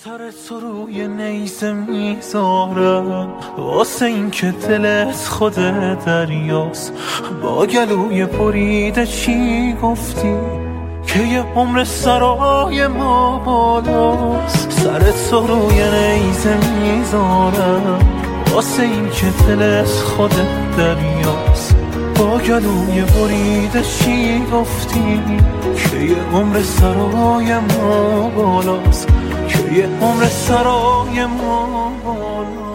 سر تو روی نیزه میذارم واسه این که دلت خود دریاست. با گلوی بریده چی گفتی که یه عمر سرای ما بالاست. سر تو روی نیزه میذارم واسه این که دلت خود دریاست. با گلوی بریده چی گفتی که یه عمر سرای ما بالاست، که یه عمر سرای ما بالاست.